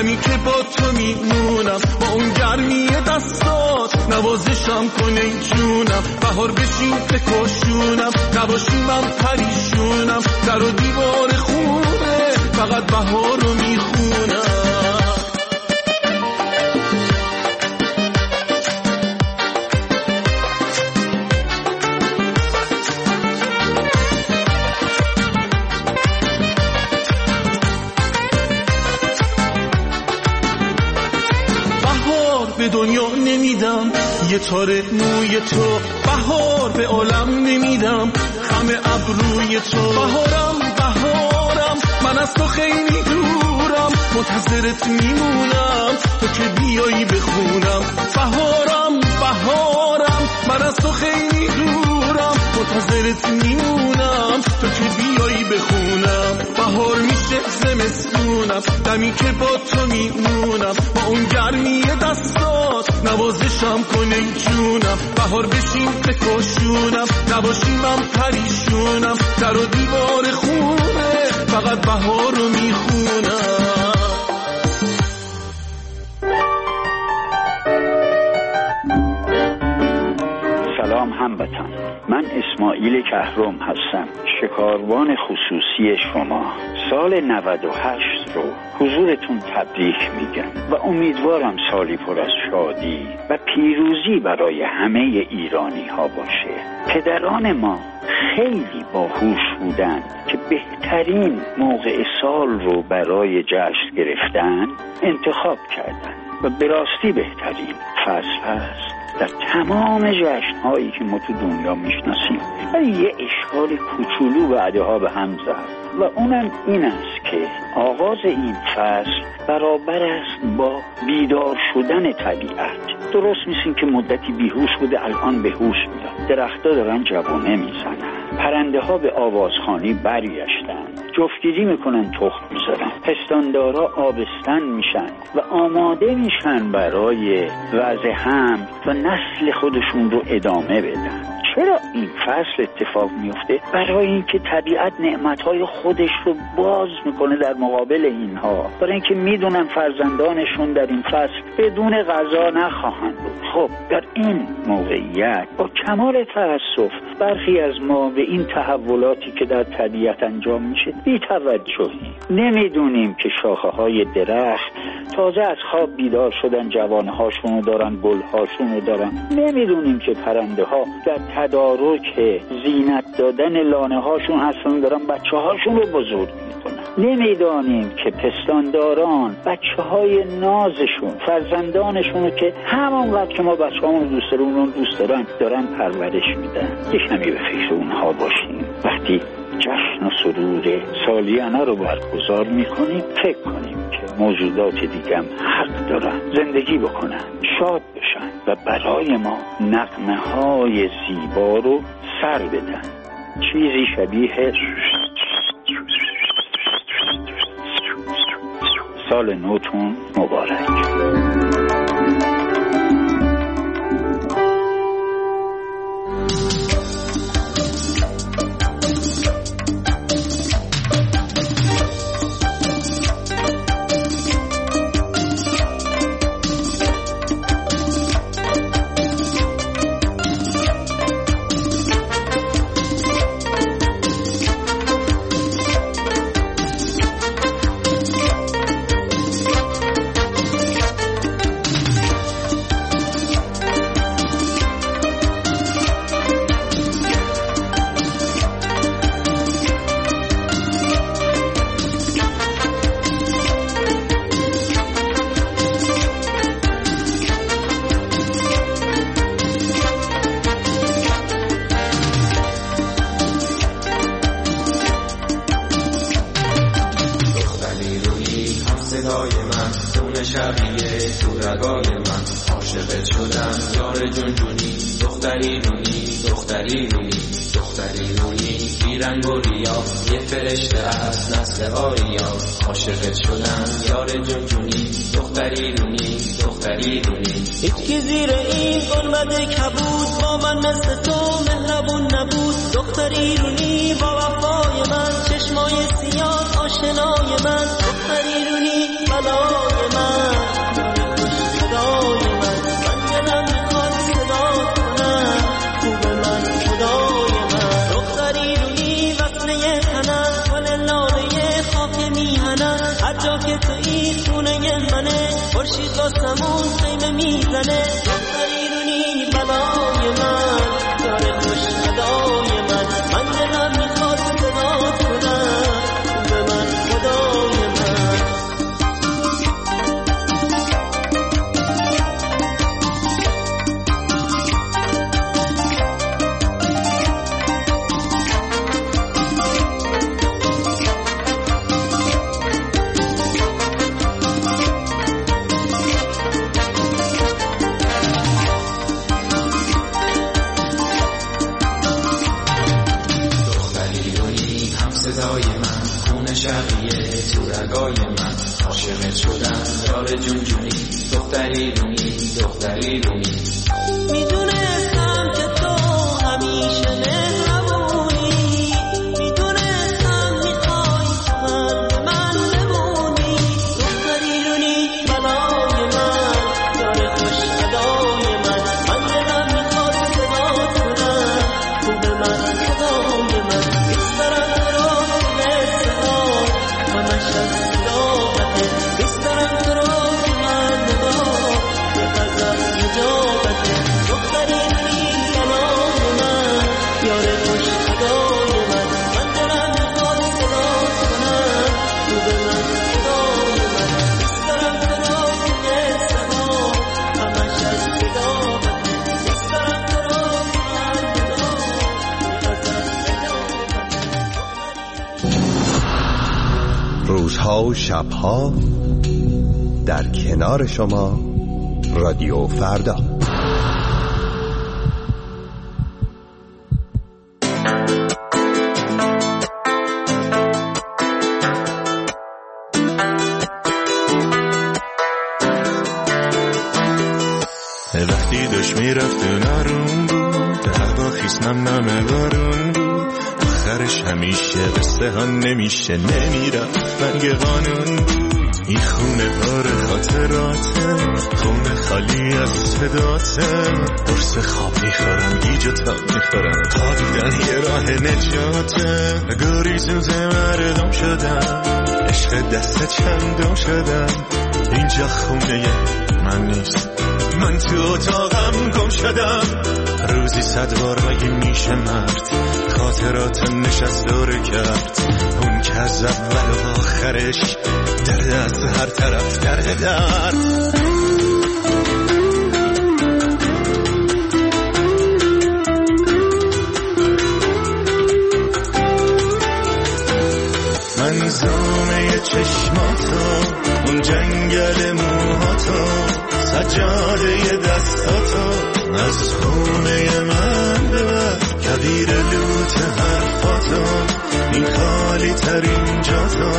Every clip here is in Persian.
دمی که با تو میمونم، با اون گرمی دستات نوازشم کن ای جونم. بهار بشین بکشونم، نباشی من پریشونم. در و دیوار خونه فقط بهار رو میخونم. به دنیا نمیدم یه تاره موی تو، بهار به عالم نمیدم خم ابروی تو. بهارم بهارم من از تو خیلی دورم، منتظرت میمونم تو که بیایی بخونم. بهارم بهارم من از تو خیلی دورم، منتظرت میمونم تو که بیایی بخونم. بهار میشه زمستونم، دمی که با تو میمونم، با اون گرمی دستات نوازشم کن ای جونم. بهار بشین بکشونم، نباشی من پریشونم. در و دیوار خونه فقط بهار رو میخونم. سلام هموطن، من اسماعیل کهرم هستم، شکاروان خصوصی شما. سال 98 رو حضورتون تبریک میگم و امیدوارم سالی پر از شادی و پیروزی برای همه ایرانی ها باشه. پدران ما خیلی باهوش بودن که بهترین موقع سال رو برای جشن گرفتن انتخاب کردن و به راستی بهترین فصل هست در تمام جشن‌هایی که ما تو دنیا میشناسیم. ولی یه اشکال کوچولو بعدها به هم زد و اونم این است که آغاز این فصل برابر است با بیدار شدن طبیعت. درست میسین که مدتی بیهوش بوده الان به هوش میاد، درخت‌ها دارن جوانه میزنن، پرنده ها به آوازخوانی برگشتن، جفتگیری میکنن، تخم میذارن، پستاندارا آبستن میشن و آماده میشن برای وضع حمل و نسل خودشون رو ادامه بدن. چرا این فصل اتفاق میفته؟ برای اینکه طبیعت نعمتهای خودش رو باز میکنه در مقابل اینها، برای اینکه میدونن فرزندانشون در این فصل بدون غذا نخواهند بود. خب در این موقعیت با کمال تأسف برخی از ما به این تحولاتی که در طبیعت انجام میشه بی‌توجهیم. نمیدونیم که شاخه های درخت تازه از خواب بیدار شدن، جوانهاشونو دارن، گلهاشونو دارن. نمیدونیم که پرنده ها در تدارک زینت دادن لانه هاشون هستن، دارن بچه هاشون رو بزرگ میکنن. نمیدانیم که پستانداران بچه های نازشون، فرزندانشون رو که همانقدر که ما بچه همون دوست دارن اون دوست دارن پرورش میدن. یه کمی به فکر اونها باشیم. وقتی جشن و سرور سالیانه رو برگزار میکنیم فکر کنیم که موجودات دیگه هم حق دارن زندگی بکنن، شاد بشن و برای ما نغمه های زیبا رو سر بدن. چیزی شبیه سال نوتون مبارک. بیرنگ و ریا یه فرشته از نسل آریا عاشقت شدم یار جونجونی دختری رونی دختری رونی هیچ که زیر این قلمت کبود با من مثل تو مهربون نبود دختری رونی با وفای من چشمای سیاه آشنای من دختری رونی بلای من صدای من دلم میخواد صدا کنم خوب من خدای من دختری رونی وصله تنم گل لاله خاک میهنم هر جا که تویی خونه منه خورشید با سمون خیمه میزنه دختری رونی بلای من داره خوش صدای من دلم میخواد صدا کنم خوب من خدای من صدای من خون شقیه تو رگای من عاشقت شدم یار جونجونی دختری رونی دختری رونی میدونستم که تو همیشه مهربونی میدونستم میخوای من بمونی دختری رونی بلای من داره خوش صدای من دلم میخواد صدا کنم خوب من صدای من روزها و شبها در کنار شما رادیو فردا. وقتی داشت میرفت نارون بود هوا خیس نم بارون بود آخرش همیشه قصه ها نمیشه نمیرفت مرگ قانون بود این خونه پر خاطراته خونه خالی از صداته قرص خواب میخورم گیجتا میخورم خوابیدن یه راه نجاته گریزوزه مردم شدم عشق دست چندم شدم اینجا خونه من نیست من تو اتاقم گم شدم روزی 100 بار مگه میشه مرد خاطرات نشست دوره کرد اون که از اول و آخرش درد از هر طرف درد منظومه چشماتو اون جنگل موهاتو سجاده دستاتو از خونه من ببر کبیر لوت حرفاتو این خالی ترین جاتو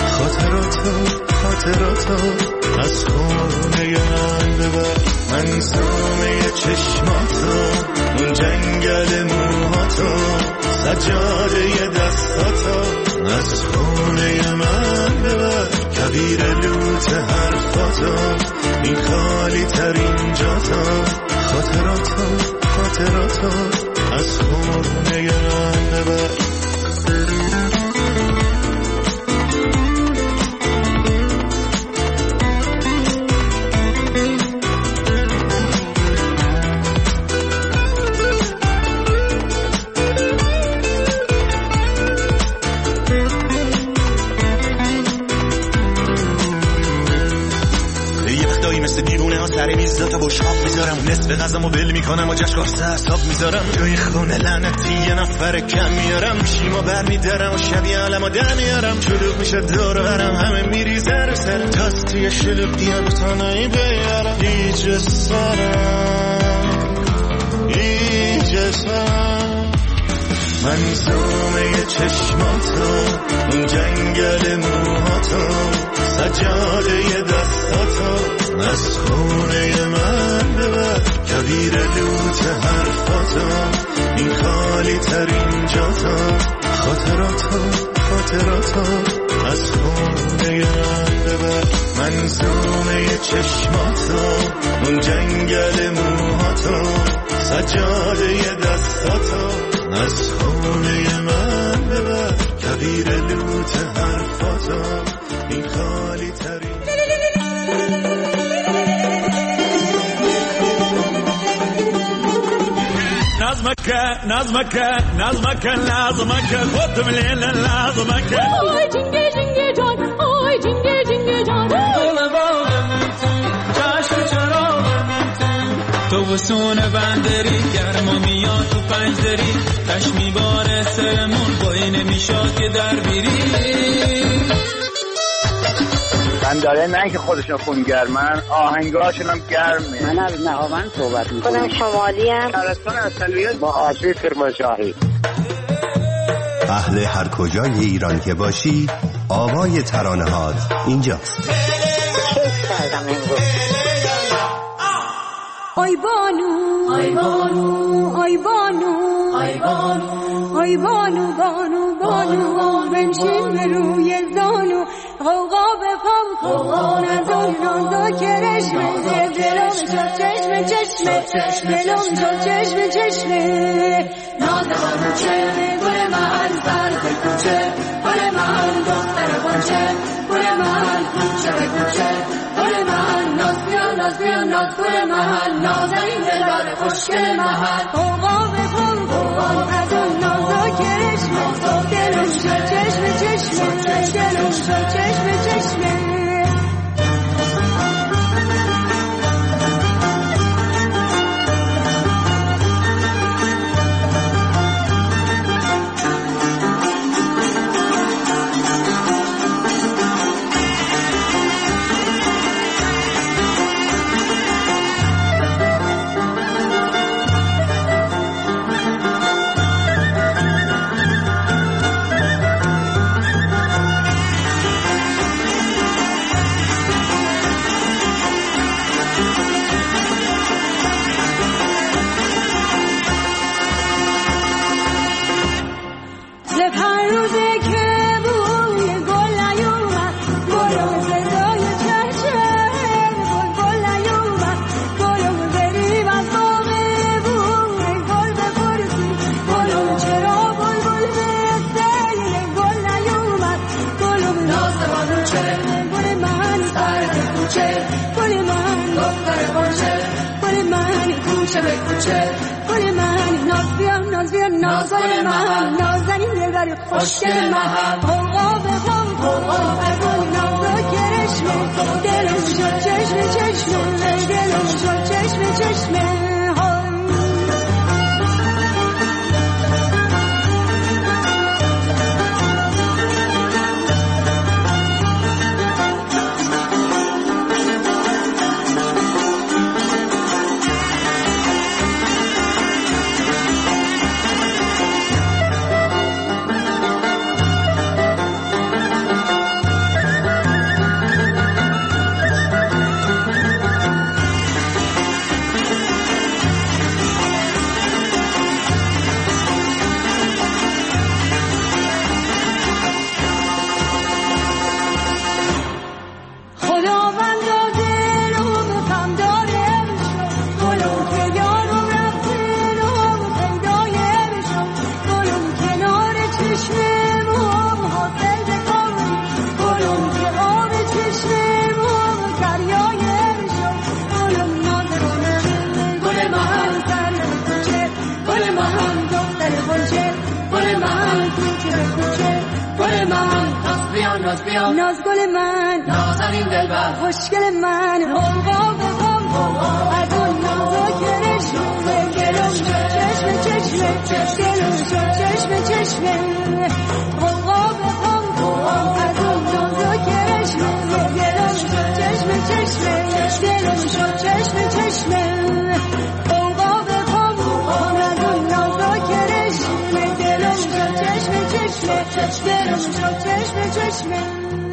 خاطراتو از خونه من ببر منظومه چشماتو اون جنگل موهاتو سجاده دستاتو از خونه من ببر کبیر لوت حرفاتو این خالی ترین جاتو خاطراتو از خونه من ببر سر میز تا بشقاب میذارم نصف غذامو ول میکنم و جشکار سرساب میذارم توی خونه لعنتی یه نفر کم میارم شیما بر میدارم و شبیه علمو در میارم شلوغ میشه دور و برم همه میریزه رو سرم تاستی شلوغ دیگه بتانایی بیارم ایجه سرم منظومه چشماتو، اون جنگل موهاتو، سجاده دستاتو از خونه من ببر، کویر لوت حرفاتو، این خالی ترین جاتو، خاطراتو از خونه من ببر. منظومه چشماتو، اون جنگل موهاتو، سجاده دستاتو از خونه من ببر، کویر لوت حرفاتو، این خالی ترین. نظمك خد من الليل لازمك. آی جنگه جنگه جان، آی جنگه جنگه جان، دل باغم چشم چراغم تو وسون بندری، گرما میاد تو پنجدری، تش میباره سرمون بایی نمیشاد که در بیری. بنداره نه که خودشون خونگرمن، آهنگاشون هم گرمه. من از نهاوند صحبت میکنم. خودم شمالی ام. شهرستان اصلیت با آسیب کرمانشاهی. اهل هر کجای ایران که باشی، آوای ترانه‌هات اینجاست. کیف کردم امروز. آی بانو، آی بانو، آی بانو، آی بانو، آی بانو، بانو بانو، بنشین به روی زانو، غوغا بپام کن از اون نازا کرشمه، دلم شد چشمه چشمه، دلم شد چشمه چشمه. نازم چه گل من سر به کوچه، گل من دختر بانچه، گل من کوچه به کوچه، گل من ناز گل من، نازنین دلبر خوشگل من، غوغا بپام کن از اون نازا کرشمه، دلم شد چشمه، دلم شد چشمه. نازل من، نازنین دلبر خوشگل من، غوغا بپام کن از اون نازا کرشمه، دلم شد چشمه، دلم شد چشمه. ناز گل من، نازنین دلبر خوشگل من، غوغا بپام از اون نازا کرشمه، دلم شد چشمه، غوغا بپام از اون نازا کرشمه، دلم شد چشمه، غوغا بپام از اون نازا کرشمه، دلم چشم به چشم